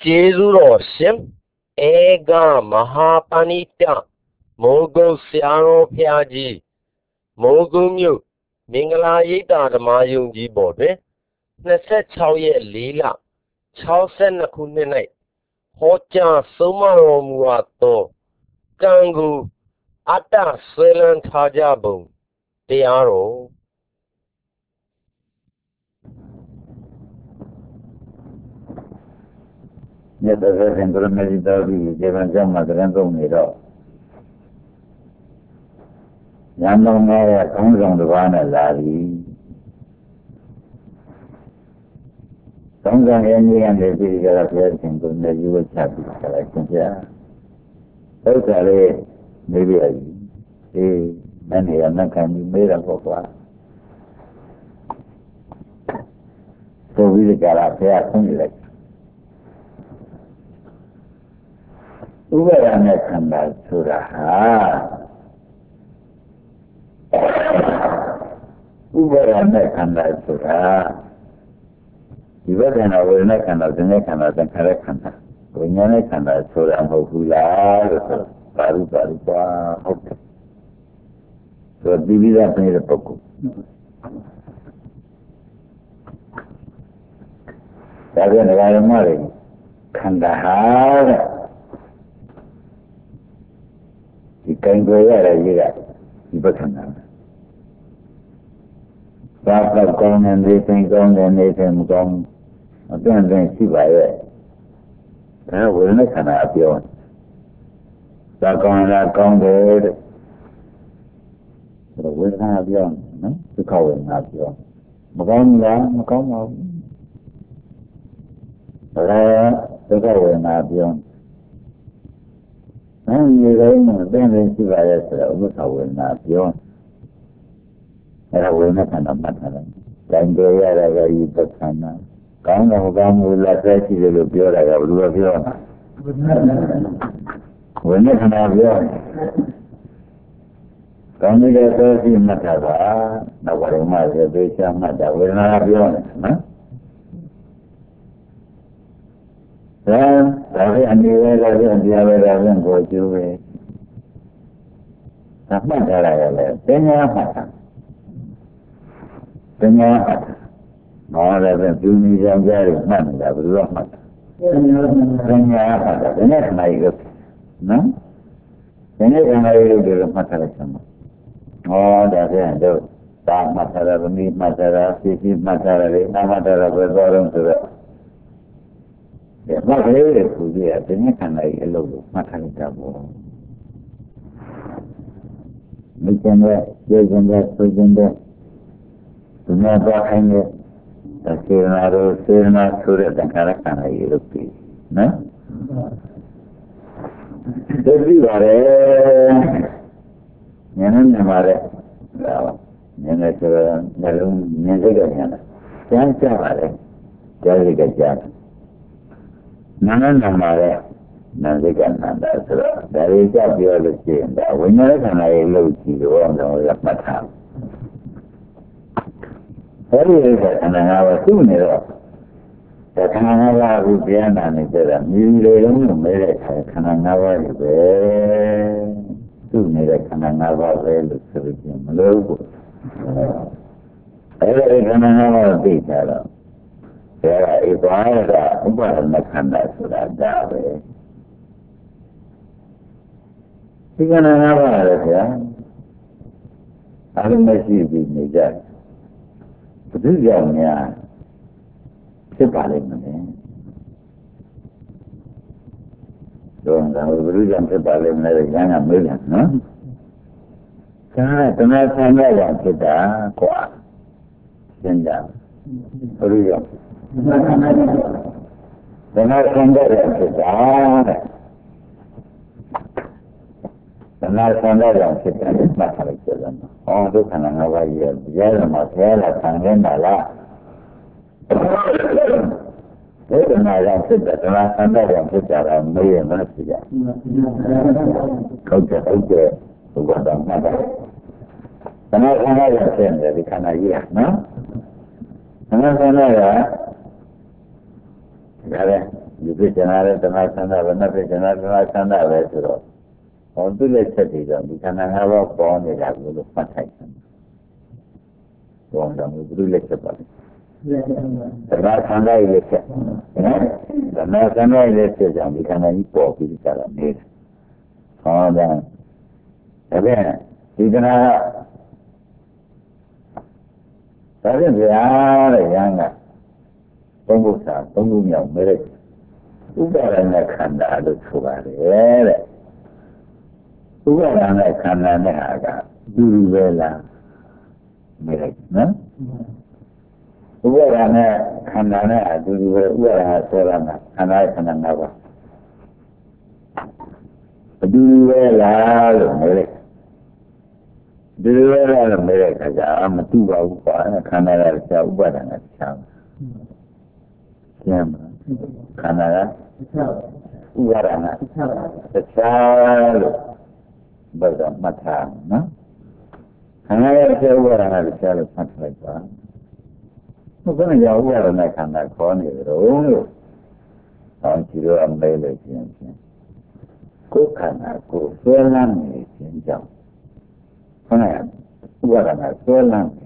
ကျေးဇူးတော်ရှင်ဧကမဟာပဏိတမိုးကုတ်ဆရာတော်ဘုရားကြီးမိုးကုတ်မြို့မင်္ဂလာရိပ်သာဓမ္မယုံကြီးပေါ်တွင်26ရက်4လ62ခုနှစ်၌ဟောကြားဆုံးမတော်မူအပ်သောကံကိုအတ္တဆွဲလန်းထားကြပုံတရားတော်မြတ်စွာဘုရားရှင်ကိုရမေတိတော်ပြီးဇေဘံကျောင်းမှာတရားသုံးနေတော့ညမောင်းရဲ့ခေါင်းဆောင်တစ်ပါးနဲ့လာပြီးခေါင်းဆောင်ရဲ့ညီကနေပြီးကြတော့ဘုရားရှင်ကိုမျက်ရည်ဝတ်ချပြီးကြလိုက်ရှင်ဗျာဒုက္ခလေးမေးပြရည်အေးမနေ့ကမခံပြီးမေးတော့ပေါ့ကွာဆိုပြီးကြတာဘုရားဆုံးလိုက်ဥပါဒနဲ့ခန္ဓာဆိုတာဟာဥပါဒနဲ့ခန္ဓာဆိုတာဒီဝေဒနာဝေဒနာခန္ဓာသင်္ခါရခန္ဓာသင်္ခါရခန္ဓာဝိညာဉ်နဲ့ခန္ဓာဆိုတာမဟုတ်ဘူးလားလို့ဆိုပါရုပါရုပါဟုတ်တယ်ဆိုဒီလိုတဲ့ပုဂ္ဂိုလ်ဒါပြန်ဓမ္မတွေခန္ဓာဟာတဲ့ဒီကံကြရတဲ့ကြီးကဒီပဋ္ဌာန်းသာတော့ကောင်းတဲ့နေသိကောင်းတဲ့နေသိမကောင်းအပြန်ပြန်ရှိပါရဲ့ဒါဝေဒနာခန္ဓာအပြောသာကောင်းလားကောင်းတယ်တဲ့ဝေဒနာပြောနော်ဒုက္ခဝေဒနာပြောမကောင်းလားမကောင်းပါဘူးဒါဒုက္ခဝေဒနာပြောဒီလိုမျိုးပြန်ပြန်ရှိပါရဲ့ဆိုတော့ဥပ္ပခဝေဒနာပြောအဲ့ဒါဝေဒနာခန္ဓာမှတ်ထားတယ်။ကြံကြရတာကဒီပဋ္ဌာန်းကောင်းတော့ကောင်းမှုလက်သက်ရှိတယ်လို့ပြောတာကဘယ်လိုပြောမှာဝေဒနာခန္ဓာပြောကောင်းတဲ့သောရှိမှတ်တာပါနောက်ဘာလို့မှသေသေးချမှတ်တာဝေဒနာပြောတယ်နော်ဒါပဲအနေနဲ့လည်းတရားပဲဒါပဲကိုကျိုးပဲအမှတ်ထားရတယ်လေပညာမှတ်တာပညာမောလည်းပဲသူမိကြောင့်ကြားရမှတ်နေတာဘယ်လိုမှတ်တာပညာမှတ်တာဒီနေ့ခဏကြီးလို့နော်ဒီနေ့ခဏကြီးလို့ဒီလိုမှတ်ထားလိုက်စမ်းဟောဒါပြန်တော့တာမှတ်ထားတာဗမိမှတ်ထားတာသိသိမှတ်ထားတာလေနာမှတ်ထားတာပဲသွားတော့ဆိုတော့ဘာလဲတဲ့သူကြီးကဒီနေ့ခန္ဓာကြီးအလုပ်လို့မှတ်ထားလိုက်တာပေါ့မိကျန်တဲ့ကျေကျန်တဲ့ဆိုကျန်တဲ့ဒီမှာတော့ခိုင်းတဲ့စေနာတို့စေနာဆိုတဲ့သံဃာခန္ဓာကြီးလို့ပြီးနော်တတိပါတယ်ဉာဏ်နဲ့မှာတဲ့ဉာဏ်နဲ့ဆိုတော့နှလုံးဉာဏ်စိတ်ကဉာဏ်ကျမ်းကြပါလေကြားစိတ်ကကြားနာနာမှာတဲ့နာစိတ်ကနာတာဆိုတော့ဒါတွေကြပြောလို့ရှိရင်ဒါဝိညာဉ်ခန္ဓာရဲ့လို့ကြည့်တော့တော့မှတ်ထားအဲဒီခန္ဓာငါးပါးသူ့နေတော့ဒါခန္ဓာငါးပါးကိုပြန်လာနေတာမြည်လေလုံးလို့မဲတဲ့ခန္ဓာငါးပါးကြီးပဲသူ့နေတဲ့ခန္ဓာငါးပါးပဲလို့ဆိုပြီးမလို့ဘူးအဲဒီခန္ဓာငါးပါးသိကြတော့ဒါကဧပါရကဥပါဒနာခန္ဓာဆိုတာဒါပဲဒီကဏ္ဍငါးပါးလည်းဗျာအလုံးမရှိပြီးနေကြဘုသူကြောင့်များဖြစ်ပါလိမ့်မယ်တော့ဒါဘုသူကြောင့်ဖြစ်ပါလိမ့်မယ်ကျမ်းကမေးတယ်နော်ကျမ်းကတမန်ဆံရရဖြစ်တာကွာရှင်းကြဘုသူကြောင့်ဘယ်မှာဆံရရဖြစ်တာတဲ့သနာဆန္ဒကြောင့်ဖြစ်တယ်မှတ်ထားလိုက်ကြတယ်။အော်ဒုက္ခနာငါးပါးကြီးရဲ့ရဲမှာဆဲလာဆံနေတာလား။ဒီကနာကြောင့်ဖြစ်တယ်သနာဆန္ဒကြောင့်ဖြစ်တာလားမေးရမလားဖြစ်ကြ။ဟုတ်တယ်ဟုတ်တယ်ဘုရားတော်မှာပါ။သနာဆန္ဒကြောင့်ဖြစ်တယ်ဒီခန္ဓာကြီးကနော်။သနာဆန္ဒက Kare, you get another Tanakana, but not another Tanakana. On to let it on, we can have a bond with that with the protection. Going down with the lecture body. The Nakana lecture. The Nakana lecture, and we can eat pork with each other. Oh, then. Again, you can have. That is the other younger. Don't young marriage. Who got an Akanda to Sugar? Who got an Akanda? Do well, marriage, no? Who got an Akanda? Do well, Solana, and I can another. Do well, marriage. Do well, marriage. I'm a 2 hour, and a Canada, and a child. Canada, Ugarana, the child, but the matter, no? And I say, Ugarana, the child is not like that. We're going to go over and I can not call you. On to a mail, Cookana, go, Solan, in jump. Ugarana, Solan,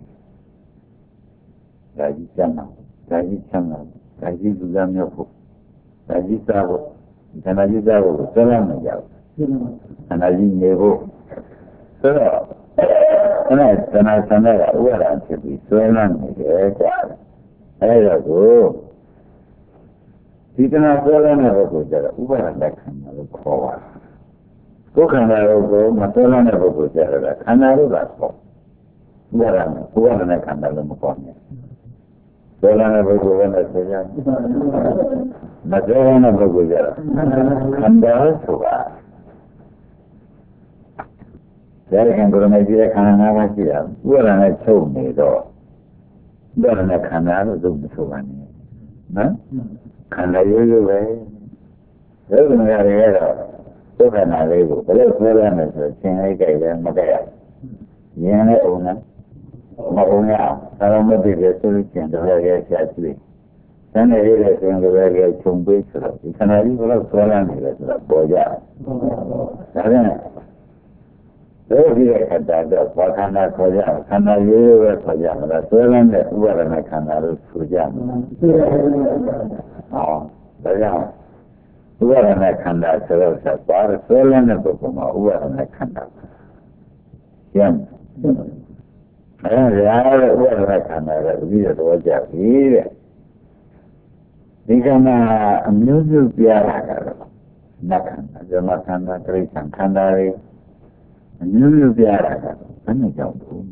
Raji Kaji Guzamio, Kaji Savo, Kanaji Savo, Solan, and I didn't go. So, and I said, well, I should be Solan, I go. You cannot Solan ever go there. Where I like another call. Go can I go, Matola never go there, and I will ask for. Where am I can never upon you? Solana Bogana, Madonna Bogara, and also there can go to Nigeria, Canada, where I told me though. Then I can't do the Solani. No? Can I use the way? There's no area. So can I live? But let's go on as a thing I gave them a day. Yana owner. Maronia, I don't know the solution to very exactly. Then I really think the very chung big. You can have a Solan, the Boya. Very at that, what can I call you? Can I live for Jam? The Solan, the Uber and I can have to Jam. Oh, the young. Uber and I can have to bar, Solan, the Pokoma, Uber and I can have. Jam. I can read what you read. You can amuse you, Piara. Nakan, the Makanda, Grace and Kandari. Amuse you, Piara. And I don't.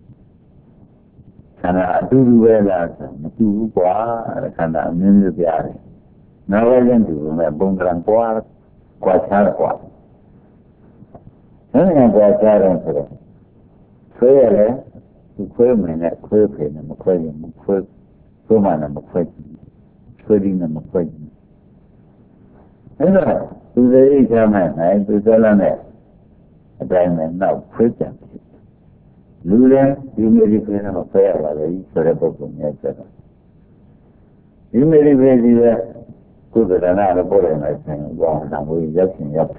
Can I do well as two bois? Can I amuse you, Piara? Now I can do my Bungan Bois, quite hard. And I got that answer. Clearly. Equipment at Quirpin and McQuagan, Quirman and McQuagan, Quitting and McQuagan. And to the age of man, I do tell on it. A diamond now, Quirtan. Lulan, you may replace a fair while I eat for a book on your channel. You may replace either good than another boy and I think, well, I'm really jumping up.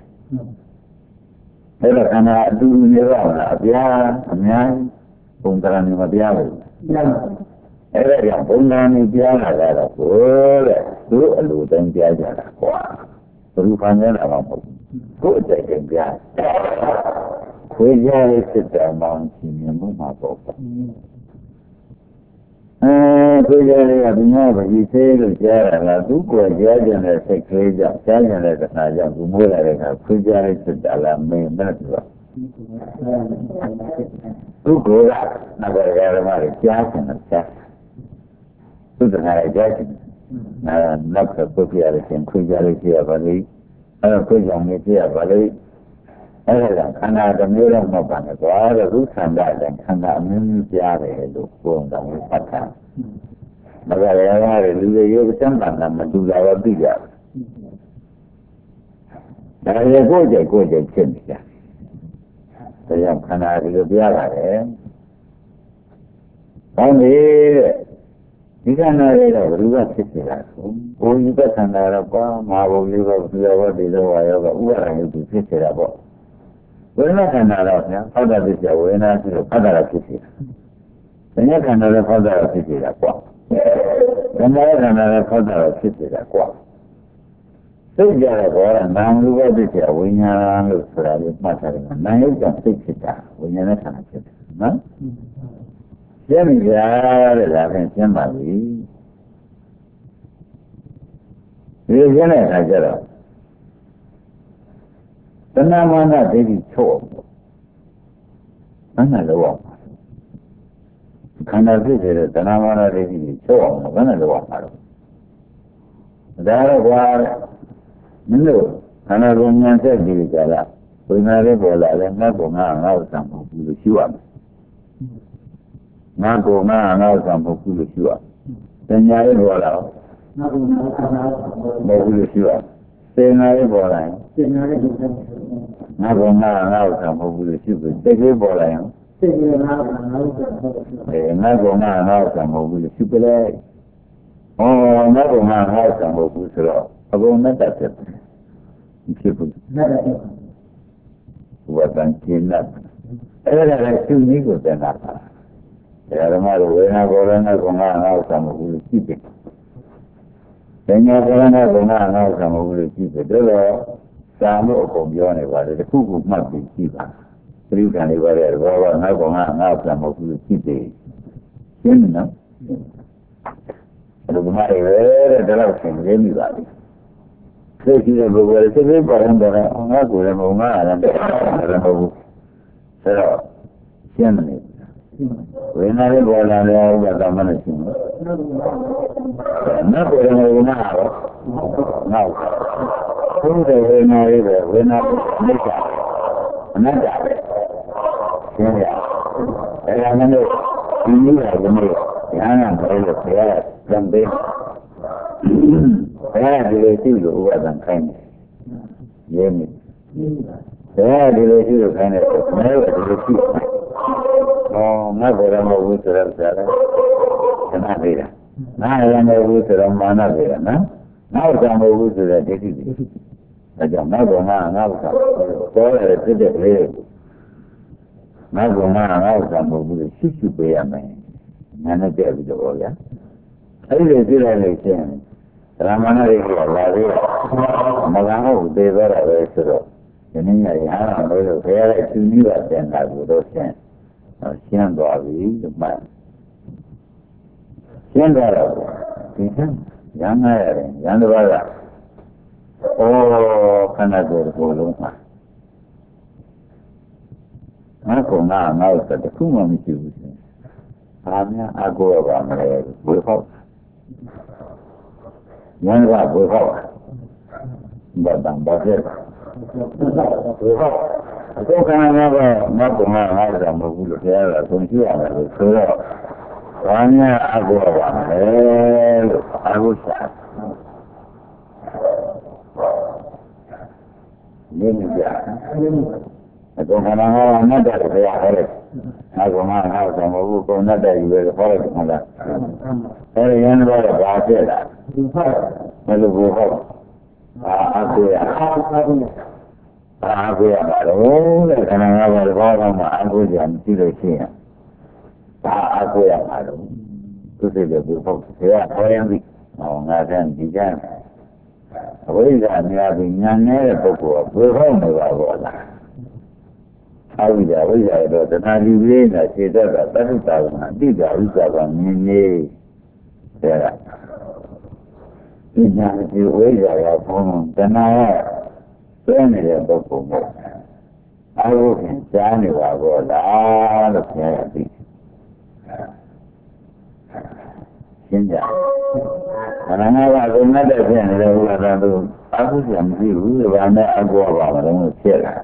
And I do me around, I'm Puntarani Madiago. Era Punani Diana, do a Lutan Diana. Rufana, go take a gas. We sit down mountain in Mumato. You say the Jara, Duco, Jajan, a secretary, Jajan, a Najan, Mura, Kujaris, Alam, Menatra. Tu go back, never had a marriage, Jackson, and Jack. To the Harry Jackson. Not a popularity and Kujality of a league. I don't put on me here, but and I don't know about it. All the roots and that and can have Munziare to form them with Patan. But I really some of them do our bigger. I go to change that. The young Canary of the other, only ဒီကနေ့တော့ဘယ်လိုဖြစ်နေတာလဲဘုံကြီးကသံဃာတော့ပါမာဘုံလေးကဘုရားဝတ်တွေတော့ရောကဥပါဒ်ရုပ်ဖြစ်နေတာပေါ့ဝေဒနာခန္ဓာတော့ဗျာဖောက်တာဖြစ်ကြဝေဒနာဆိုတော့ဖောက်တာဖြစ်နေတာသညခန္ဓာလည်းဖောက်တာဖြစ်နေတာကွာသံဃာခန္ဓာလည်းဖောက်တာဖြစ်နေတာကွာသိကြတဲ့ဘောကနာမ်လူပဲဖြစ်ကြဝိညာဉ်လို့ဆိုတာလေးမှတ်ထားတယ်နာမ်ရုပ်ကသိဖြစ်တာဝိညာဉ်နဲ့ခန္ဓာဖြစ်တယ်နော်ရှင်းပြီလားတဲ့ဒါဖြင့်ရှင်းပါပြီဒီရှင်းတဲ့အခါကျတော့တဏှာမာနဒိဋ္ဌိချို့ဘယ်နဲ့လောက်အောင်ခန္ဓာဖြစ်တဲ့တဏှာမာနဒိဋ္ဌိချို့အောင်ဘယ်နဲ့လောက်အောင်ပါတော့ဒါတော့ကွာမင်းတို့ခန္ဓာကိုယ်ဉာဏ်ဆက်ပြီးကြလားဝိညာဉ်လေးပေါ်လာလဲငါ့ကိုငါ့ဥစ္စာမဟုတ်ဘူးလို့ရှိရမယ်ငါ့ကိုငါ့ဥစ္စာမဟုတ်ဘူးလို့ရှိရတယ်ဉာဏ်လေးပေါ်လာတော့ငါ့ကိုငါ့ဥစ္စာမဟုတ်ဘူးလို့ရှိရစေနာလေးပေါ်လာရင်စေနာလေးပေါ်လာငါ့ကိုငါ့ဥစ္စာမဟုတ်ဘူးလို့ရှိပြီစိတ်လေးပေါ်လာရင်စိတ်လေးငါ့ကိုငါ့ဥစ္စာမဟုတ်ဘူးငါ့ကိုငါ့ဥစ္စာမဟုတ်ဘူးလို့ရှိပြီလေဟောငါ့ကိုငါ့ဥစ္စာမဟုတ်ဘူးဆိုတော့အကုန်နဲ့တက်တယ်ဖြစ်ဘူးနဲ့တက်ဝတ်တန်ကျင်းလာအဲ့ဒါလည်းသူနည်းကိုတက်တာပါဓမ္မလိုဝေဒနာဘောရဏကငါငါဥစ္စာမဟုတ်ဘူးရှိတယ်ပညာဘောရဏကငါငါဥစ္စာမဟုတ်ဘူးရှိတယ်ဒါတော့သာမို့အကုန်ပြောနေပါတယ်တခုခုမှတ်ပြီးရှိပါသတိကံလေးပါတဲ့ဘောကငါကငါဥစ္စာမဟုတ်ဘူးရှိတယ်ရှင်းနော်အဲ့ဒါမှလည်းတဲ့ဒါတော့သင်ရင်းပြီပါပြီသိရှိတဲ့ပုဂ္ဂိုလ်စိတ်လေးပေါ်ရင်တော့ငါကိုယ်လည်းမဟုတ်ငါလည်းမဟုတ်ဘူးဆိုတော့ရှင်းတယ်ဝိညာဉ်လေးပေါ်လာတယ်ဥပဒါမှလည်းရှင်းတယ်ငါကိုယ်လည်းမဟုတ်ငါတော့ငါဘုရားဝိညာဉ်လေးပဲဝိညာဉ်မိစ္ဆာအနတ္တပဲရှင်းရအဲ့ဒါနဲ့ဒီနည်းကလည်းညာနာဘယ်လိုဆရာကံပေးအဲဒီလိုရှိလို့ဥပဒံခိုင်းတယ်ရင်းနေအဲဒီလိုရှိလို့ခိုင်းတယ်မဲဝဒီလိုရှိဟောငါဘောရမဟုတ်ဆိုတော့ဆရာကခဏသေးတာငါလည်းမဟုတ်ဆိုတော့မာနသေးတာနော်နောက်ကြမဟုတ်ဆိုတော့ဒိဋ္ဌိတွေဒါကြောင့်နောက်တော့ငါဥစ္စာပေါ်ရတယ်ဖြစ်တဲ့လေနောက်တော့ငါဥစ္စာမဟုတ်ဘူးရှိရှိပေးရမယ်ငါနဲ့တည့်ပြီးတော့ဗျာအဲ့ဒီကြည့်လိုက်လို့ရှိရင်ဓမ္မနာတွေကလာပြီးမကဟုတ်သေးတော့ပဲဆိုတော့ဒီနေ့ရရအောင်လို့ဘယ်ရတဲ့သူနည်းကတင်တာကိုတော့ရှင်းသွားပြီဒီမှာရှင်းသွားတော့ဒီကရမ်းရတယ်ရမ်းတစ်ပါးကဩခန္ဓာကိုယ်ကိုလုံးမှာငါကငါ့စတဲ့ခုမှမရှိဘူးရှင်ဘာများအကူရပါမလဲဘယ်ပေါ့ဉာဏ်ကဘယ်ပေါ့ဘာတန်ဘာကျဲဘယ်ပေါ့အခုခန္ဓာကမတ်ကငါ့စာမဟုတ်ဘူးလို့ပြောရတာသုံးကြည့်ရမယ်လို့ဆိုတော့ဘာများအကူရပါမလဲလို့အကူစားနည်းနည်းကြအခုခန္ဓာကအနတ္တကိုပြောရတယ်ငါကငါ့စာမဟုတ်ဘူးကိုယ်နဲ့တည်းယူရခေါ်တယ်ခန္ဓာအဲဒီရင်းတော့ဘာဖြစ်လာဘယ်လိုဘုဟုတ်အကူရအကူရပါတော့လေခန္ဓာကဘာလို့မှအကူရမရှိလို့ရှိရင်အကူရပါတော့သူစိတ်လည်းဘုဟုတ်ဆရာခေါ်ရင်ဒီငါတန်းဒီကံအဝိဇ္ဇာများပြီးဉာဏ်နဲ့တဲ့ပုဂ္ဂိုလ်ကဘယ်ဟုတ်နေပါဘောလားအဝိဇ္ဇာတော့တဏှာလူလေးနဲ့ခြေတတ်တာတတ္တတာကအတိတ်ဥစ္စာကမြင်နေတယ်ဒီညာဒီဝိဇ္ဇာကဘုံတဏှာကတွဲနေတဲ့ပုဂ္ဂိုလ်မို့အဝိဇ္ဇာကြားနေပါဘောလားလို့ပြောရပြီရှင်းကြခန္ဓာငါးပါးကိုနဲ့တဲ့ဖြစ်နေတဲ့ဥပါဒံတို့အကုသိုလ်မရှိဘူးဒီဘာနဲ့အကောပါမလို့ဖြစ်လာ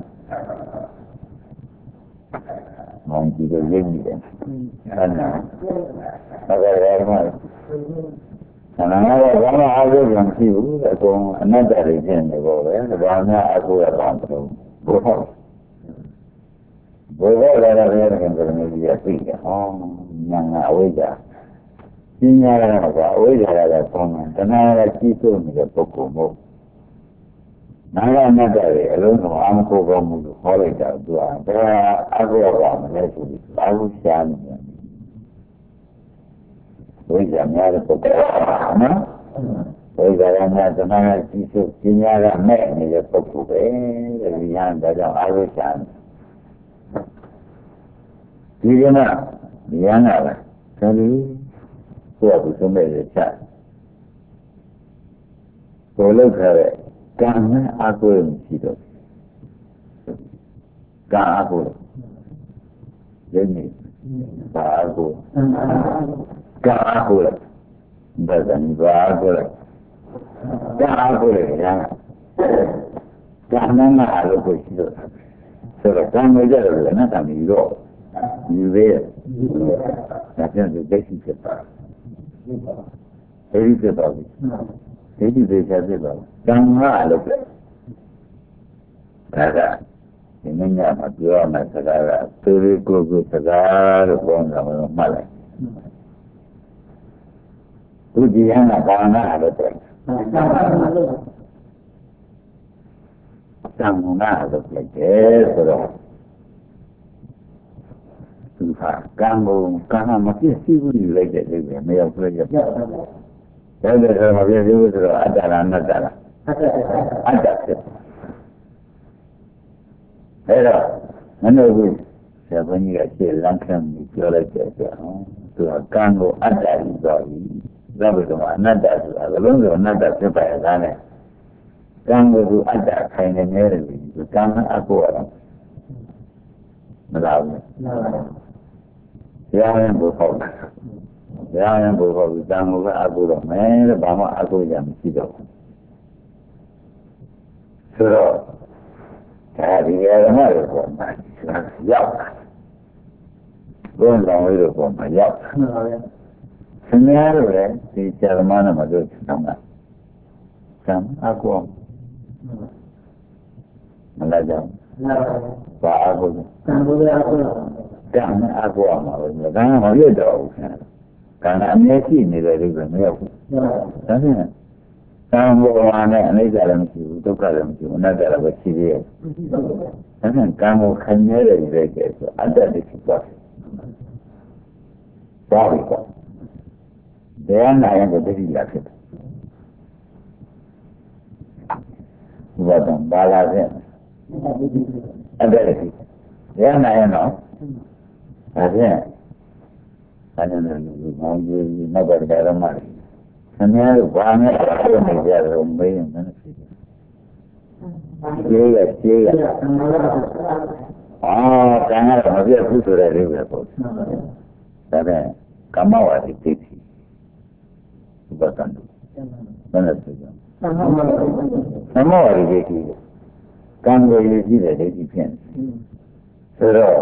မောင်ကြီးတို့ရင်းနေတယ်အဲ့ဒါဘာကလဲမလဲခန္ဓာငါးပါးဘာမှအကုသိုလ်မရှိဘူးအကုန်အနတ္တတွေဖြစ်နေပေါ့ပဲဒီဘာနဲ့အကုသိုလ်ပါမလို့ဘုရားဘုရားလည်းလည်းကံကြနေပြီအသိတယ်ဟောညာငါအဝိဇ္ဇာင်းရတာကဝိဇ္ဇာကကောင်းတယ်တဏှာကကြီးစိုးနေတဲ့ပုဂ္ဂိုလ်မို့နာရမတ္တရဲ့အလုံးစုံအာမကိုကောင်းမှုကိုဟောလိုက်တာသူကဒါအဘိဓမ္မာမလဲဆိုပြီးအာဟုရှားနေတယ်ဝိဇ္ဇာများတဲ့ပုဂ္ဂိုလ်နော်ဝိဇ္ဇာကများတဏှာကကြီးစိုးပညာကမဲ့နေတဲ့ပုဂ္ဂိုလ်ပဲတဲ့ဒီညာဒါကြောင့်အာဟုရှားဒီကနေ့ဉာဏ်ကလည်းဒါလေးကိုယ့်အကူဆုံးမဲ့ရချကိုလောက်ထားတဲ့ကံနဲ့အကုသိုလ်ရှိတော့ကံအကုသိုလ်ရင်းနေဘာအကုသိုလ်ကံအကုသိုလ်ဒါကံဘာအကုသိုလ်ကံအကုသိုလ်ရကံနဲ့အလုပ်ကိုရှိတော့ဆိုတော့ကံမကြတော့လည်းနဲ့ကံပြီးတော့ယူသေးတယ်ဒါပြန်ဒီသိရှိဖြစ်ပါအဲဒီဖြစ်ပါပြီဒီဒီသေးချာဖြစ်ပါကံကအလုပ်ပဲဒါကဒီနေ့ညမှာပြောရမယ့်စကားကသူတွေကိုယ်ကိုစကားလို့ပြောတာမလို့မှတ်လိုက်သူဒီဟန်ကဘာနာလို့ပြောကံနာလို့ပြောတယ်ဆိုတော့သူကကံမပြည့်စုံဘူးလိုက်တဲ့အိမ်ပဲမရောက်ပြည့်ရပါဘူး။ဒါလည်းဆိုမပြည့်စုံဘူးဆိုတော့အတ္တလားအနတ္တလားအတ္တဖြစ်။အဲ့တော့မနှုတ်ဘူးဆရာဘုန်းကြီးကရှင်းလမ်းခံပြီးပြောလိုက်တဲ့အတွက်သူကကံကိုအတ္တကြီးသွားပြီ။ဒါပေမဲ့အနတ္တဆိုတာဘလုံးစုံအနတ္တဖြစ်ပါရဲ့သားနဲ့ကံကိုသူအတ္တခိုင်နေနေတယ်ဒီကံအကုရတော့မလားဘူး။ဘုရားရင်ဘုရားဘုရားရင်ဘုရားတန်ဖို့ကအကုတော့မယ်တဲ့ဘာမှအကုရမရှိတော့ဘူးဆိုတော့ဒါဒီရမလို့ပေါ့မှာရောက်တာဘုန်းတော်ဝိတို့ပေါ့မှာရောက်တာဆင်းရဲလို့လေဒီဇာမနာမှာတို့တောင်းတာကံအကုမလာကြဘူးဘာအကုကံဘုရားအကုကံအကုမှာပဲကံမရတော့ဘူးကံအမြဲရှိနေတယ်လို့ပဲမရောက်ဘူးဒါဖြင့်ကံဘောမှာနဲ့အနိစ္စလည်းမရှိဘူးဒုက္ခလည်းမရှိဘူးအနတ္တလည်းပဲရှိသေးတယ်ဒါဖြင့်ကံကိုခံရတဲ့ဒီလိုကဲဆိုအတ္တတိဖြစ်သွားပြီပေါ့ဘယ်နာရင်ကိုတတိယဖြစ်တယ်ဘုရားဘာလာတဲ့အဲ့ဒါလေရနာရနော်ဒါဖြင့်အဲ့ဒါလည်းမောင်ကြီးနောက်ပါကြရမှာဆင်းရဲလို့ဘာနဲ့ပြောနေကြတော့မေးရင်မဖြစ်ဘူးရှင်းရကံရတော့မပြတ်ဘူးဆိုတဲ့လေးပဲပေါ့ဒါဖြင့်ကမ္မဝါဒီသိပြီဘုရားဘယ်နဲ့ဆိုကြကမ္မဝါဒီသိပြီကံကိုရည်ကြည့်တဲ့ဒိဋ္ဌိဖြစ်နေဆိုတော့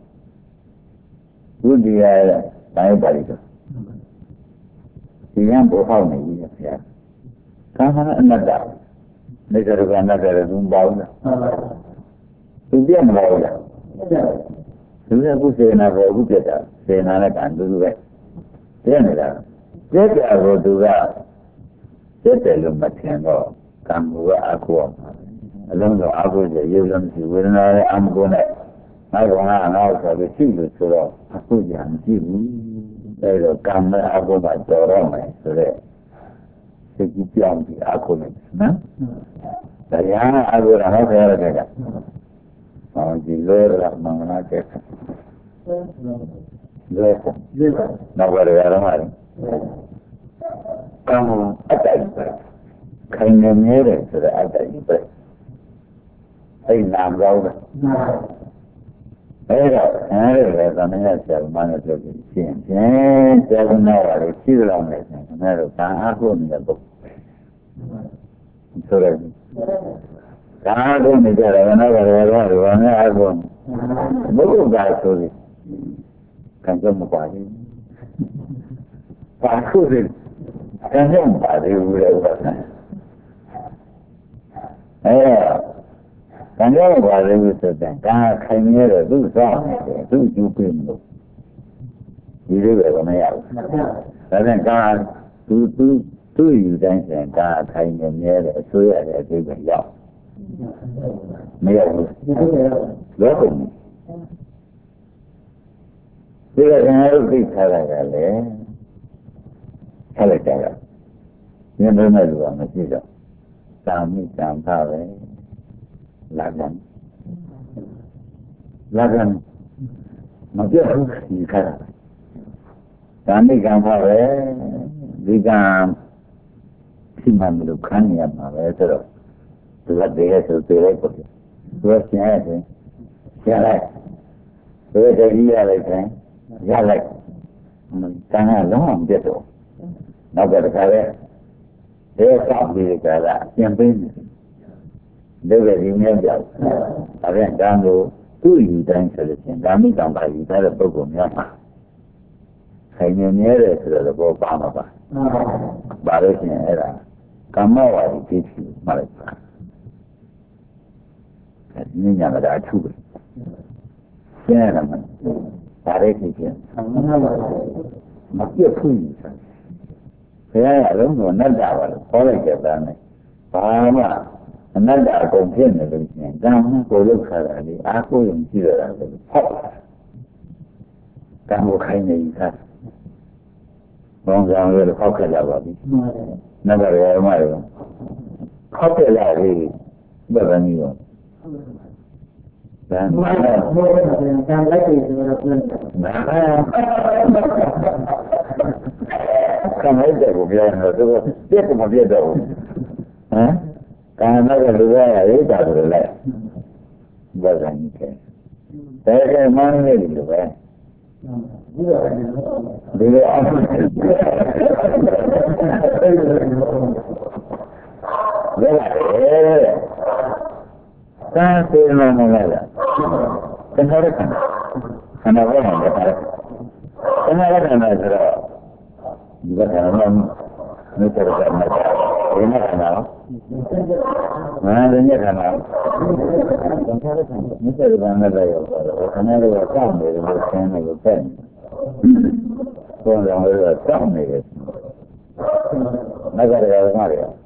ဘုရားရဲ့တိုင်းပါလိတော့ဒီကံပေါ်ဟောက်နေပြီဗျာကံကအနတ္တနေကြရကအနတ္တရဲ့သူပေါင်းတာသူပြတ်မလို့လားသူကခုစေနာပေါ်ခုပြတ်တာစေနာနဲ့ကံတူတူပဲပြတ်နေတာပြတ်ကြတော့သူကပြတ်တယ်လို့မထင်တော့ကံကအကူအောင်အလုံးစုံအကုသိုလ်ရုပ်လုံးရှိဝေဒနာရဲ့အမကုနဲ့နောက်တော့ငါဆိုလို့ရှိလို့ဆိုတော့အကုသိုလ်မရှိဘူးအဲဒါကံနဲ့အကုသိုလ်တော်တော့မယ်ဆိုတော့စိတ်ကြီးပြောင်းပြီးအကုသိုလ်နော်တရားအကုသိုလ်တော့ခေါ်ရတယ်ကဟောဒီလိုရမင်္ဂလာကျက်လေနောက်ပါရရမှာကံအတ္တပဲခိုင်နေတယ်ဆိုတော့အတ္တပဲအဲ့နာမကောင်းတယ်အဲ့တော့အဲ့ဒါလည်းသမယဆရာမနဲ့ပြောပြီးရှင်းဆရာကနာပါလေရှိကြအောင်လေခင်ဗျားတို့ကံအားကိုနေတဲ့ပုဂ္ဂိုလ်ဆိုရယ်ကံအားကိုနေကြတယ်နော်ဘာလို့ဘာနဲ့အားကိုဘုရားကဆိုပြီးကံကြမပါဘူးပါခုစကံကြမပါဘူးလေဘာလဲကံကြောင့်ပါလေဆိုတဲ့ကံခိုင်နေတော့သူ့စောင့်နေတယ်သူ့ကျူးပြင်းလို့ဒီလိုပဲမရဘူးဒါနဲ့ကာသူယူတိုင်းစဉ်ကာခိုင်နေမြဲတဲ့အစိုးရရဲ့အသေးပဲရောက်မရောက်ဘူးလောကုန်ဒီကကျွန်တော်တို့သိထားတာကလည်းဆက်လိုက်ကြတာညနေမဲ့လူကမရှိတော့တာမိတံဖပဲလာကန်မပြတ်ဘူးဒီခါတာမိကံဖပဲဒီကံရှိမှမလို့ခံရမှာပဲဆိုတော့ဒီလက်တွေဆိုသေးလိုက်ပေါ့သူကရှင်းရတယ်ရှင်းလိုက်ဒီတကြီးရလိုက်တယ်ရလိုက်ကံကလုံးဝမပြတ်တော့နောက်ကတခါလဲဒီကောက်ပြီးကြတာပြင်ပင်းတယ်ဒီလိုမျိုးကြောက်ဒါပြန်ကံကိုသူ့ယူတိုင်းဆိုလို့ချင်းဓာမိတံပါယူတဲ့ပုဂ္ဂိုလ်များမှာခိုင်နေမြဲတယ်ဆိုတော့ဘောပါမှာပါဘာလို့ချင်းအဲ့ဒါကမ္မဝါဒီသိပြီမှလိုက်ပါဒီညမှာအထုပဲရှင်းရမှာဒါလေးသိချင်းမပြတ်ဘူးဘုရားအလုံးစုံနတ်တာပါလို့ခေါ်လိုက်ကြတယ်ဘာမှအနတ္တအကုန်ဖြစ်နေလို့ရှိရင်ကံကိုလုခါတာလေအားကိုယုံကြည့်ရတာလေဟောကံကိုခိုင်းနေပြီသားဘောင်းဆောင်ရတော့ခောက်ခက်လာပါပြီနတ်ကရမရခောက်ခက်လာပြီဘယ်ကနေရောကံမကံလိုက်ပြီဆိုတော့ပြန်ကံလိုက်တယ်ကိုပြောနေတော့ပြည့်ကမပြည့်တော့ဘူးဟမ်ကာမကလူရရရိတ်တာဆိုလဲဘာသာကြီးတယ်ဒါကမှန်းနေတယ်လို့ပဲဒီလိုအောင်တယ်ကာသေနမလာတခါရခံခဏဘောမှာတခါရခံဆိုတော့ဒီကနေ့မှမတော်ကြမှာဘယ်နဲ့ခဏရောငါလည်းညခဏတော့မြစ်တဲ့ကံနဲ့ရောက်တော့ခဏတော့စောင့်နေတယ်လို့ဆင်းနေလို့ပဲဘုန်းတော်လည်းစောင့်နေတယ်ငါကလည်းငါလည်း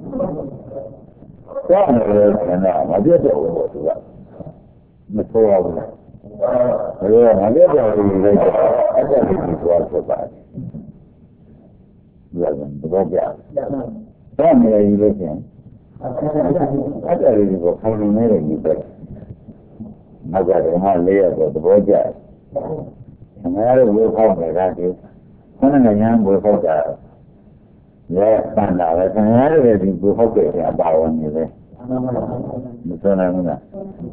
စောင့်နေတယ်ခဏမပြတ်တော့ဘူးသူကမဆိုးဘူးဘယ်လိုမပြတ်တော့ဘူးလဲအဲ့ဒါကိုပြောဆိုပါတယ်ဘယ်လိုတော့နေရည်လို့ချင်းအဲ့ဒါလေးကိုပုံနေနေတယ်ပဲမကြတယ်မလေးရတော့သဘောကျတယ်ခင်ဗျားတို့ဝေဖောက်နေတာဒီခဏငညာဝေဖောက်တာရဲပန်တာပဲခင်ဗျားတို့လည်းဒီဝေဖောက်တယ်အပါဝင်နေတယ်မစွမ်းနိုင်ဘူးလား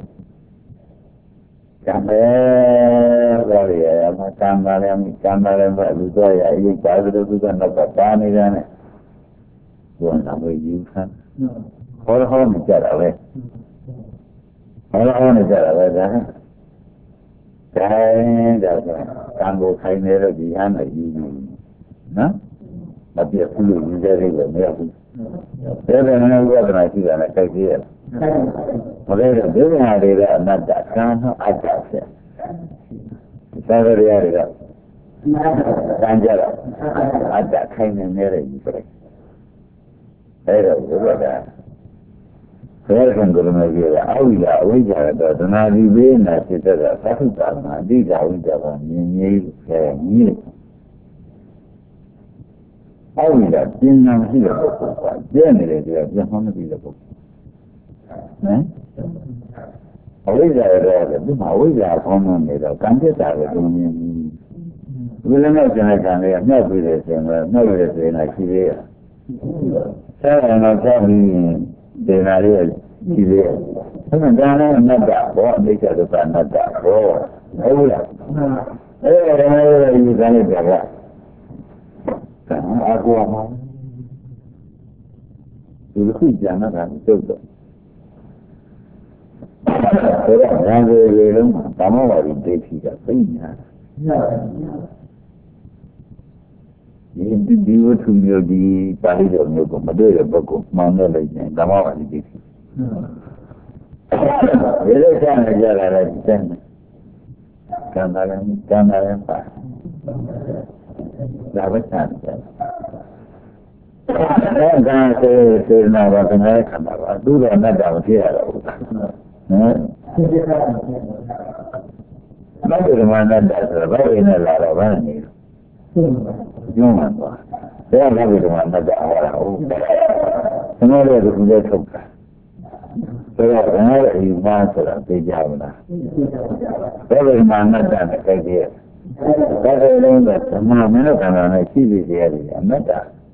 ကံပဲတော့ရမကံပါလည်းပဲလူတော့ရအရေးပါသလိုသူကတော့ပါနေတယ်နဲ့ဘုရားမယူခံဟောနေကြတာပဲဟောနေကြတာပဲဒါကဲဒါကံကိုခိုင်းနေတော့ဒီဟန်နဲ့ယူနော်မပြတ်ဘူးလို့ယူကြတယ်လည်းမရဘူးဒါပေမဲ့ဝိပဿနာရှိတာနဲ့ကြိုက်သေးရမလဲတော့ဒီဟာတွေကအနတ္တကံဟောအတ္တဖြစ်သာရရတွေကကံကြတော့အတ္တခိုင်းနေတယ်ယူပြအဲ့တော့ဘုရားဆရာကံကလည်းပြောတယ်အဝိဇ္ဇာအဝိဇ္ဇာတော့သနာတိဘေးနာစိတ်တဲ့သတိတာမှာအတိအကျဝိဇ္ဇာကမြင်ကြီးဆဲကြီးအဝိဇ္ဇာပညာမရှိတဲ့ပုဂ္ဂိုလ်ကပြည့်နေတယ်ဆိုတော့ပြန်မှမပြီးတဲ့ပုဂ္ဂိုလ်ဟမ်အဝိဇ္ဇာရဲ့ဒီမှာအဝိဇ္ဇာခေါင်းနေတော့ကံပြတ်တာပဲသူမြင်ပြီးဒီလိုနဲ့ကျန်တဲ့ကံတွေကမြတ်ပြီးတယ်ဆိုရင်မြတ်ပြီးတယ်ဆိုရင်ရှိသေးတယ်ဆရာကတော့ကြောက်ပြီးဒေနာလေးရှိသေးတယ်။ဒါကလည်းအနတ္တဘောအနိစ္စဒုက္ခအနတ္တဘောဟုတ်လား။အဲ့ဒါလည်းဒီကနေ့ပြောတာ။အကူအမဒီလိုကြမ်းတာတုတ်တော့ဆိုတော့ရံတွေလုံးဓမ္မဝါဒီဒိဋ္ဌိကသိညာဒီဝတ္ထုမျိုးဒီပါဠိတော်မျိုးကိုမတွေ့တဲ့ပုဂ္ဂိုလ်မှန်တယ်လို့ရှင်ဓမ္မဝါဒီဒိဋ္ဌိဒီလိုဆန်းနေကြတာလည်းသိတယ်ကံတာလည်းပါဒါပဲဆန်းတယ်ဒါကစေနာဘာကနဲ့ခန္ဓာပါသူ့ရဲ့အနတ္တမဖြစ်ရတော့ဘူးဟမ်ဘာလို့ဒီမှာအနတ္တဆိုတော့ဘာလို့နေလာတော့ဘာနေညွှန်မှာပါဒါကလည်းဒီမှာအနတ္တဟောတာဟုတ်ကျွန်တော်တို့ကလည်းထုတ်တာဆိုတော့ငါရဲ့အိမ်မှာဆိုတာသိကြမလားဘယ်လိုမှအနတ္တနဲ့ကြိုက်သေးဒါကလည်းဓမ္မမင်းတို့ကံနဲ့ရှိပြီးကြရတယ်အနတ္တ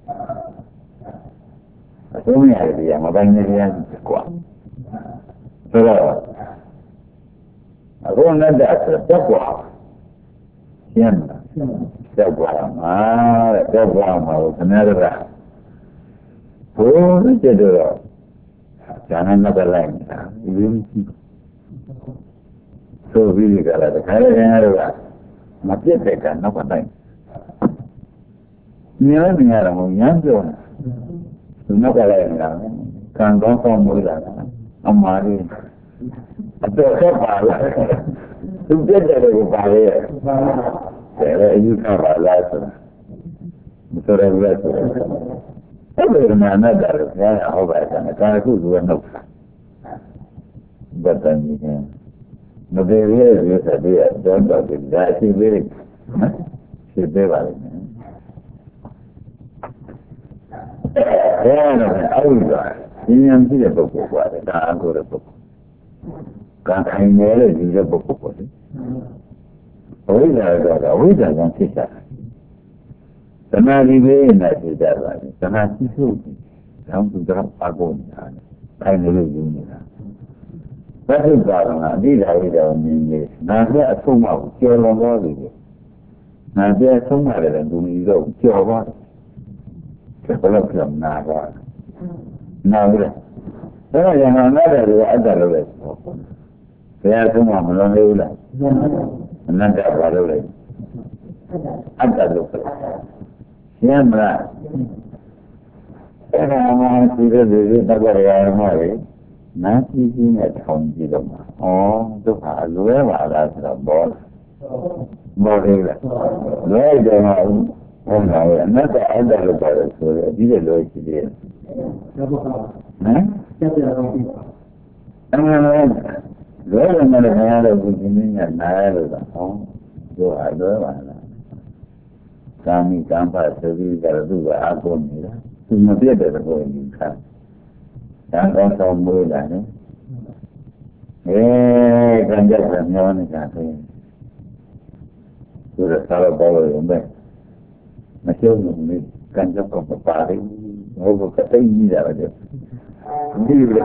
အဆုံးရတယ်မပိုင်းနေရကွာဆိုတော့အခုအနတ္တဆိုတော့ကွာရှင်းလားတော့ကွာမှာတော့ကွာမှာခဏတော့ဘုရားကျတော့ဇာနနာကလိုက်နေတာဒီလိုမျိုးဆိုပြီးကြတာတခါလေခင်ဗျားတို့ကမပြတ်တဲ့ကနောက်ကတိုင်းမြင်ရတော့ရမ်းပြောနေသူနောက်ကလိုက်နေတာကံကောင်းကောင်းမွေးလာတာအမှားလေးအတော့ဆက်ပါလားသူပြတ်တယ်လို့ပါလေတယ်အယူကပါလားဆိုတာမဆိုရဘူးလားဆိုတာအဲ့ဒီမှာနဲ့တာလို့ဘုရားဟောပါတယ်ကာကုကနှုတ်ဘတ်တန်ကြီးမတည်ရဲ့ဒီစတဲ့တော့တော့ဒါရှိသေးရှိသေးပါလိမ့်မယ်အဲ့တော့အဝိဇ္ဇာဉာဏ်ရှိတဲ့ပုဂ္ဂိုလ်ပါတယ်ဒါအကိုတဲ့ပုဂ္ဂိုလ်ကံခိုင်နေတဲ့ဒီတဲ့ပုဂ္ဂိုလ်ပေါ့လေအဝိဇ္ဇာကတော့အဝိဇ္ဇာကဖြစ်တာသမာဓိပဲနဲ့ဖြစ်ကြပါလေသမာဓိစုတောင်းသူတော့အကုန်နေတာခိုင်နေလို့ယူနေတာဘယ်လိုပါတော့အတိဓာရီတော်မြင်နေနာပြအဆုံးမကိုကျော်လွန်သွားပြီနာပြအဆုံးမလည်းဒုနီတော့ကျော်သွားတယ်ဘယ်လိုပြောနာသွားနာဘူးလေဒါကရဟန္တာတွေကအတ္တလို့လေဘယ်အဆုံးမမလွန်သေးဘူးလားအနတ္တဘာလို့လဲအတ္တလို့ရှင်းမလားအဲ့ဒါမှသိတဲ့လူတွေတက္ကရာမှာလေနာကြည့်ကြည့်နဲ့ထောင်ကြည့်တော့မှာဩဒုက္ခအလွဲပါလားဆိုတော့ဘောသေးလားလွဲတယ်မှာဟုတ်လားအနတ္တအတ္တလို့ပါတယ်ဆိုတော့အကြီးတဲ့လို့ရှိသေးတယ်ဟမ်ဆက်ပြတော့ပြီအမှန်လည်းလွဲတယ်မလို့ခင်ဗျားတို့ဒီနည်းနဲ့နားရလို့တော့ဟောတို့အလွဲပါလားကာမိကံပါဆိုပြီးကြတော့သူကအကုန်နေတာသူမပြတ်တဲ့ဘုရားကြီးခါတန်ကောင်းဆောင်မွေးလာတယ်ကံကြက်မျောနေတာပဲသူကစားတော့လို့ရုံပဲမကျုံဘူးလေကံကြက်ကမပါတယ်ဟိုကတိတ်ကြီးတာပဲဒီလို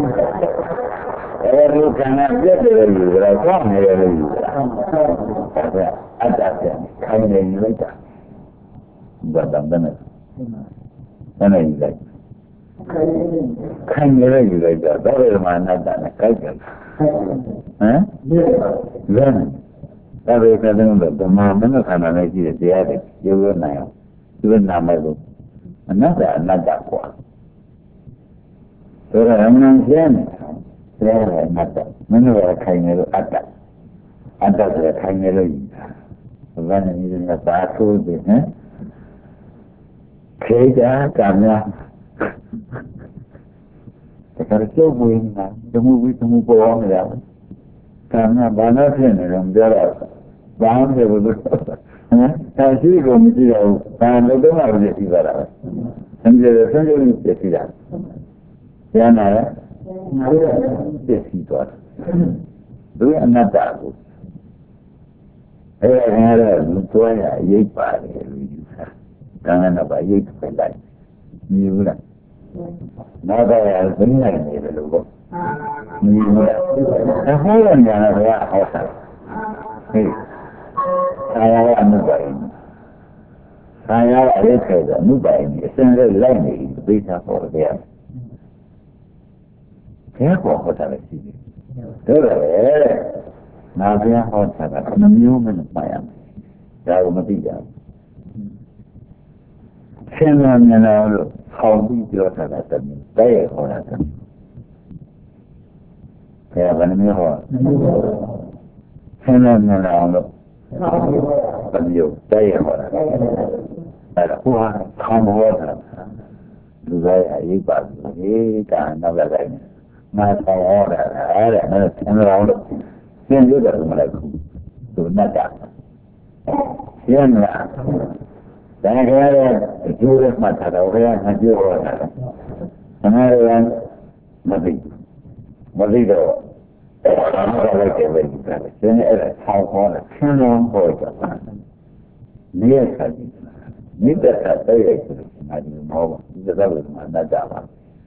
အဲဒီကံကပြည့်တယ်လို့ပြောကောင်းနေတယ်လို့ပြောအတ္တပြန်ခိုင်းနေလိုက်တာဘာတမ်းနဲ့အဲ့ဒီလိုက်ခိုင်းနေရလိုက်တာဒါပဲမှအနတ္တနဲ့ကြိုက်တယ်ဟမ်လမ်းဒါပဲကတည်းကဓမ္မမနခန္ဓာနဲ့ကြည့်တဲ့တရားတွေရုပ်ရနိုင်အောင်သူကနာမယ်လို့အနတ္တအနတ္တกว่าဆိုတော့အမှန်ရှင်းတယ်အနတ္တမင်းတို့ကခိုင်းနေလို့အတ္တဆိုခိုင်းနေလို့ဘာနဲ့ဒီကသာဆိုးတယ်ဟမ်ခေကြကံများတကယ်ကျုပ်ဝင်တာဓမ္မဝိသမုပေါ်အောင်ရတယ်ကံများဘာလို့ဖြစ်နေလဲမပြောတော့ဘာမှမဖြစ်ဘူးဟမ်ဒါရှိကုန်မရှိတော့ဘူးဘာလို့တော့မှပြည့်စည်သွားတာလဲဆင်းရဲဆင်းရဲပြည့်စည်တာကျန်တာလေပြည့်စည်သွားတယ်သူအနတ္တကိုအဲ့ဒါကတော့လူတွဲရအရေးပါတယ်လူယူတာကံကတော့အရေးပဲလိုက်မြည်ဘူးလားနောက်တော့ရသိနေတယ်လို့ပေါ့မြည်ဘူးလားအဟောရညာကဘုရားဟောတာဟေးဆာယာအနုပါယိဆာယာအရေးခဲ့တဲ့အနုပါယိအစင်းလေးလိုက်နေသိတာပေါ်တယ်ဘုရားဟောတာလည်းရှိတယ်တို့တယ်နာဘုရားဟောတာကနှမျိုးမနဲ့မှတ်ရမယ်ဒါကိုမသိကြဘူးဆင်းရဲမြင်လာလို့ခေါင်းပြီးပြောတာကတည်းကတဲ့ရဟောတာတည်းဘယ်ဘယ်နှမျိုးဟောဆင်းရဲမြင်လာလို့ Tầm nhiều đây là gọi là hoa không hoa là rồi ấy bạn ấy cả năm là vậy mà không hoa là nó không lâu nên rất là mà tụi nó chặt nên là cái chưa được mà thật đâu cái chưa rồi thành ra là mà đi đâu nó lại cái về cái cho nên là sau đó là không làm hồi cả nghĩa là nghĩa là tới cái mà đi mua cái đó là nó trả lại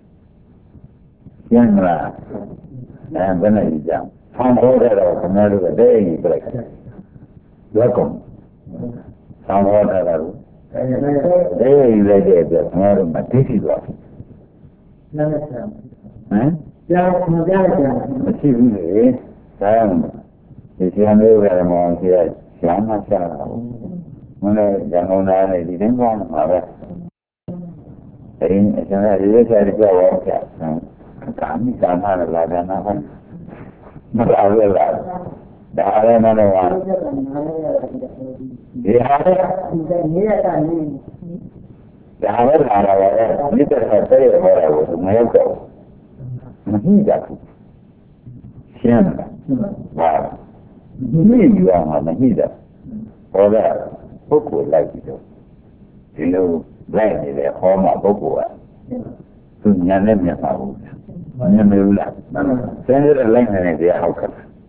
nhưng là cái này rằng không có cái đâu không nói được đấy gì vậy đó cũng không có cái đâu đấy là cái nói được mà thế thì rồi chỉ vì sao thì xem đây là món gì sáng mà sao mà này hôm nay này đi đến quán mà vậy thì cho nên đi cái cho ông cả cảm là cái nó không nó là đã là nó là thì hai đã là như thế là tới rồi mấy cậu नहीं जाती श्याम वाह नहीं जुआ नहीं जाता और बुक लगी तो जिलो लाइन ले होमा बुक दुनिया ने में पाऊँ ने में उला सेंटर लाइन ने दिया होकर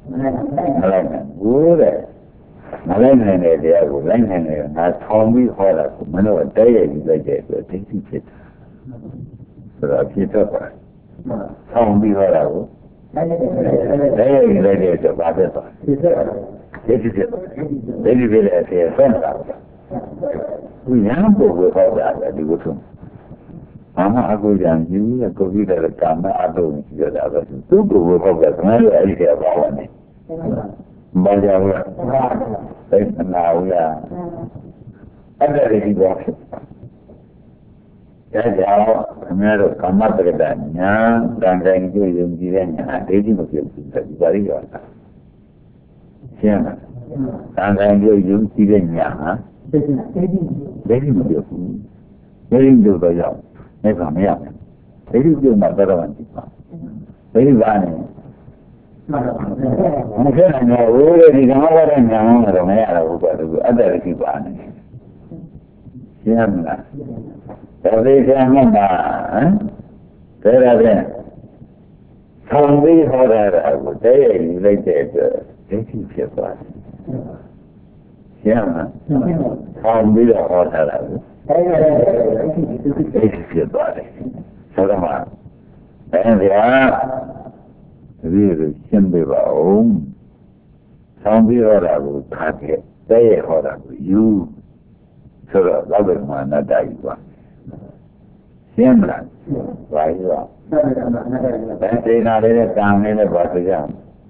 लाइन ने दिया वो लाइन ने ना थॉमी होला मनो दे ये तो ठीक है तो अभी तो không đi vào đâu đấy là cho bà biết rồi thế thì bây giờ thì phân ra tôi nhớ bộ họ đã đi vô chung mà aku yang như là cô biết là cảm ơn anh tôi chưa đã rồi tôi bộ họ đã nói là ấy thì bảo này bây giờ là đấy nào là anh đã đi vào cái giáo nghe được cảm ơn cái đàn nhá đang đang chơi dùng gì đấy nhá thế thì một chuyện thật là gì rồi xem đang đang chơi dùng gì đấy nhá đấy thì một chuyện đấy thì được rồi mấy phạm mấy thế thì chuyện mà ta làm gì mà thế thì ba này một cái này là thì nó có cái nhà mà rồi mấy là cũng ở đây thì ba này xem là ở đây xem mà thế là thế không biết họ là một cái lấy cái thì chết rồi xem mà không biết họ là cái thì chết rồi sao đó mà thế thì vì rồi xem bị bảo không biết họ là một cái họ là một yêu sau đó là được mà nó đại quá xem là vậy rồi thế nào đấy càng này là bắt ra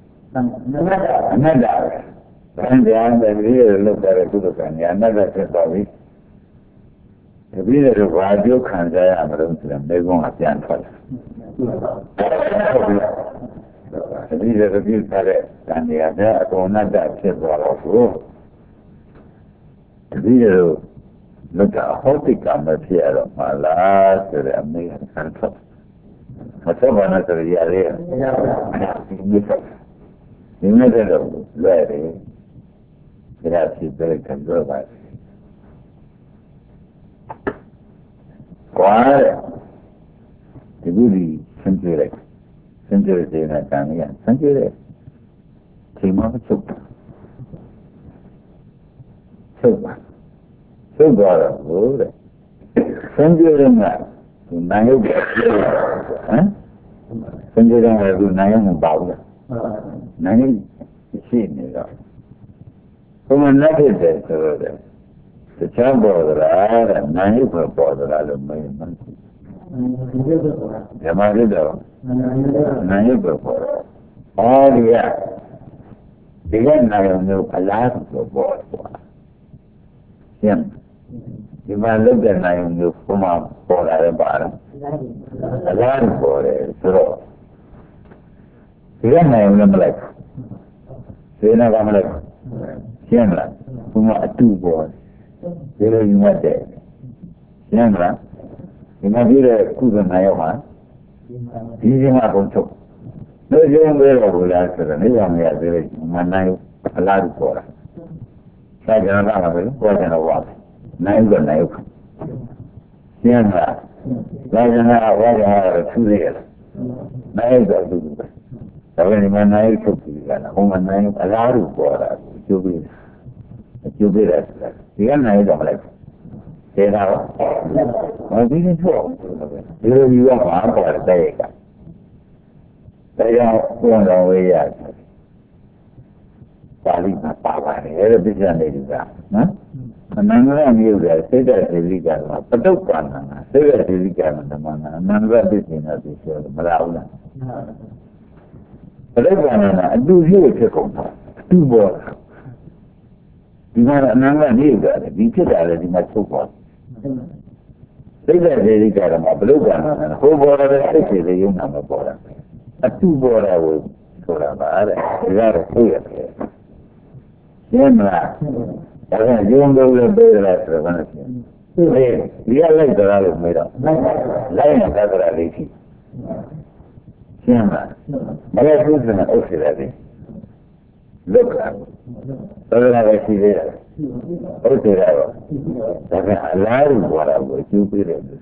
nó đã anh đang để lúc đó tôi cái nhà nó là cái bảo vì bây giờ vào điều khán giả mà chúng ta mới có thể ăn phải bây giờ cái cái này là có nó đã chết rồi bây giờ nó cả hốt thì cảm thấy phiền rồi mà là cái này mình ăn phải mà sao mà nó tự nhiên đấy nhưng mà cái đó là đấy cái là chỉ để cần rồi vậy quá thì đi sinh chơi thì là càng ngày sinh chơi thì mà chụp rồi bố đấy sinh chơi là nàng yêu sinh chơi là nàng yêu bảo là nàng yêu xin rồi không nói cái gì rồi đấy thì chắc bỏ ra là nàng yêu bỏ ra là mấy thế mà cái đó nàng yêu bỏ đi à thì cái này nó phải lá bỏ xem thì mà lúc này nó cũng mà bỏ ra bảo lá bỏ rồi thì cái này nó mới thế nào mà lại xem là kuma a tubo sai da yi mata yan ra ina bi da kuka na yau ma yi ma kun to no je mun da gura sara ne ya mu ya zai ma na yi Allah ko ra sai ga na ba ko da na wa na yi ga na yi yan ra la jana wa ga su ne na yi ga su Tapi ni mana itu kan, aku mana itu alaru borak, cubi dah. Dia naik dah lagi. Saya tahu. Mungkin ini tu. Dia juga mana borak saya kan. Saya pun orang waya. Paling apa ni? Ada bisa ni juga. Nangga ni juga. Saya dah dilihat. Betul kan? Saya dah dilihat mana. Nangga di sini ada Malaysia. Perempuan itu dia cakap, tu buat. Di mana nangga ni juga, di mana ada di macam buat. Saya jadi cara mabelukan, kau buat ada sesuatu yang nama buat. Tu buat aku surat ada, juga saya. Siapa? Jangan jom dulu bergerak mana sih? Dia lagi terlalu merah, lain tak terlalu tinggi. Siapa? Malah tu sana okey lagi. Lokal. Kalau nak sih okey lagi. Tapi lalu orang bercuti itu.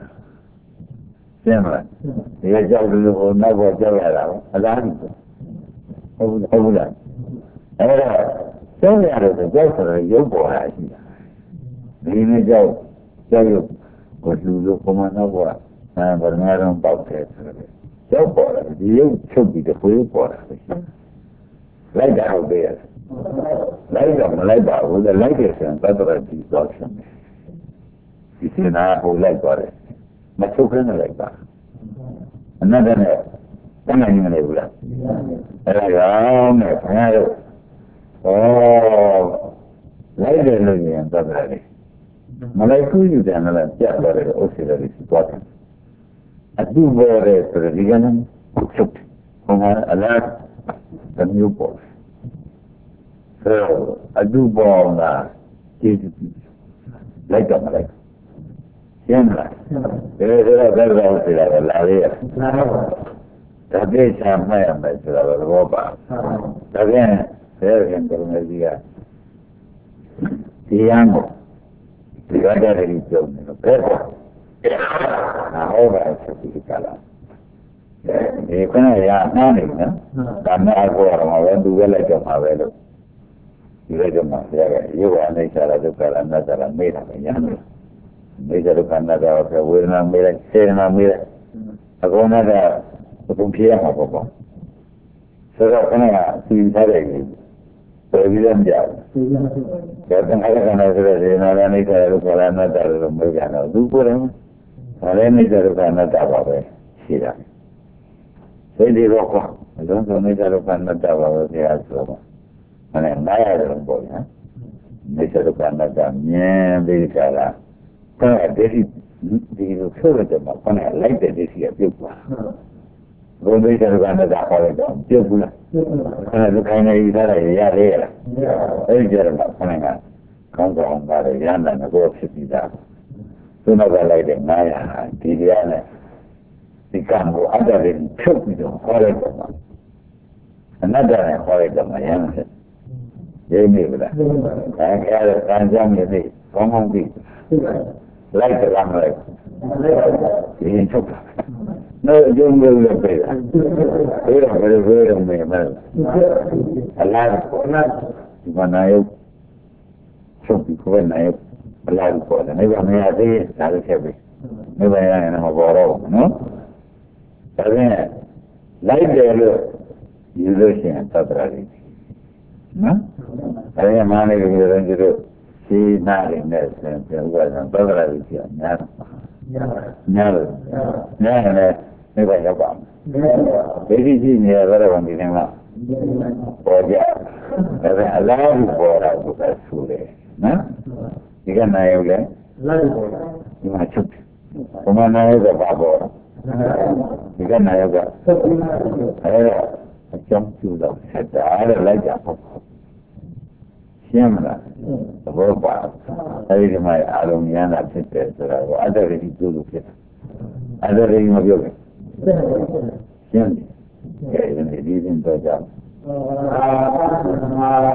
Siapa? Dia jauh dulu nak buat jauh lah. Lalu. Abulah. Saya ada tu jauh sana jauh buat aja. Ini jauh. Dulu kemana buat? Bermain pakai. Jauh bola, dia cubi dah boleh bola. Lagi dah habis. Lagi baru, lagi sekarang tak terjadi dosa. Di sana boleh bola. Macam mana lagi baru? Anda ni, mana ni mana bola? Lagi pengaruh. Lagi lagi yang tak terjadi. Malaysia juga adalah siapa dari Australia dari situasi. Adu boleh perdianan cukup, orang alat dan nyumpul. So adu boleh jadi lagi mana? Siapa? Saya berada di dalam lari. Tapi sampai yang sudah berubah. Tapi saya yang bermegah. Tiang, tidak ada hidup. Ahora eso sí cala. Kena ya nani na. Karena aku orang awal dua lagi awal. Dua jam ya. Yo ane cara tu kalau anda cara merah macam. Mereka tu kan ada apa? Warna merah, warna merah. Aku ada pembiayaan apa? Sebab kena sih saya ini. Perbedaan jauh. Kadang-kadang ada ni kalau anda ada mereka ada dua orang. Kalau ni kalau anda tak apa, siapa? Saya di rokok. Kalau ni kalau anda tak apa, saya asal. Mana naya dalam boleh. Ni kalau anda tak ni kalau dari surat jemaah, mana lain dari siapa juga. Kalau ni kalau anda tak apa, dia pula. Karena tu kena idara ya dia. Jadi mana kawan-kawan ada yang nak buat sepeda. Tuna balai dengan ayah, dia ni di kampung ada yang cukup itu orang sama. Ada yang orang sama yang ini pula. Kalau kanjang ini, ngomong di, lagi terang lagi. Ini cukup. No, jumlah lebih. Orang memang. Allah, di mana itu cukup kuat naik. Allah ko da ne ba me ade da ke be ne ba ya na ba ro no da ne lai de lo yulo shin ta tra ri no da ne ma ne ke ran ji do si na ri ne sen se ba na ba tra ri ya nya ne ba ya ba be ji ne ya ra ba ni ne ma bo ja da ne Allah ko ra ko ta su le no Jika naik oleh, macam, cuma naik berapa orang? Jika naik berapa? Ada macam tu dah, ada lagi apa? ရှင်းမလားသဘောပါအဲဒီဒီမှာအာရုံဉာဏ်သာဖြစ်တယ်ဆိုတာကိုအတ္တရိတိကျိုးလို့ဖြစ်အတ္တရိတိမပြောဘူးရှင်းတယ်ဒီရင်တော့ကြောင့်